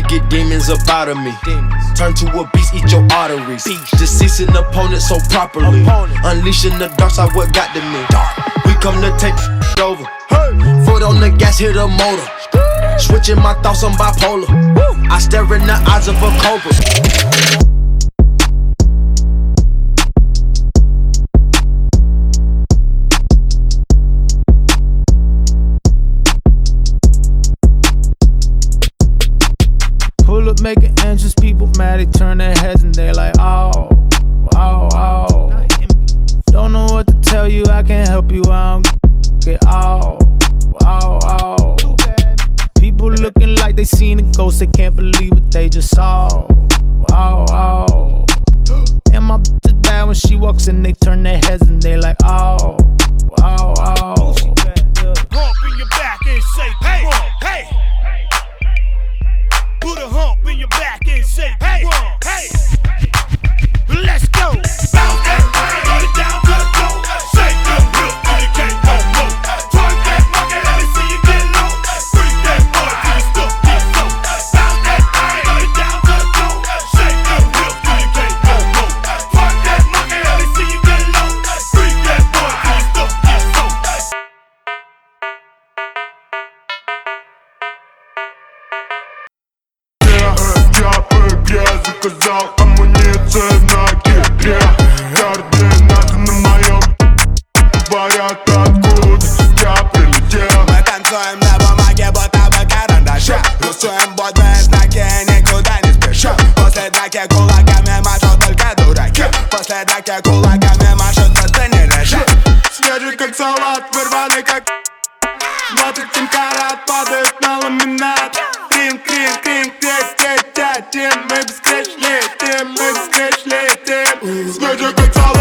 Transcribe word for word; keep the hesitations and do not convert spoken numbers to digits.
get demons up out of me. Turn to a beast, eat your arteries. Deceasing opponent so properly. Unleashing the dark side, what got to me. We come to take over. Foot on the gas, hit a motor. Switching my thoughts, I'm bipolar. I stare in the eyes of a cobra. Pull up, making entrance, people mad, they turn their heads and they like, oh, oh, oh. Don't know what to tell you, I can't help you, I don't get oh, oh, oh. People looking like they seen a ghost, they can't believe what they just saw, oh, oh. And my bitch is bad when she walks in, they turn their heads and they like, oh, oh, oh. Hump in your back and say, hey, hey. Put a hump in your back and say, hey, hey. Let's go. Bounce that thing, run it down to the floor. Shake them hips till you can't no more. Twerk that monkey, let me see you get low. Freak that boy till your stuff get low. Bounce that thing, run it down to the floor. Shake them hips till you can't no more. Twerk that monkey, let me see you get low. Freak that boy till your stuff get low. Я заказал амуницию на кипре. Координаты на моем говорят, откуда я прилетел. Мы танцуем на бумаге, будто бы карандаша. Рисуем бодные знаки, никуда не спеша. После драки кулаками машут только дураки. После драки кулаками машут, но ты не реши. Свежий как салат, вырванный как двадцать семь карат, падает на ламинат. Крин, крин, крин, крин, крин, крин. Мы бесконечные, мы бесконечные. Свежий как салат.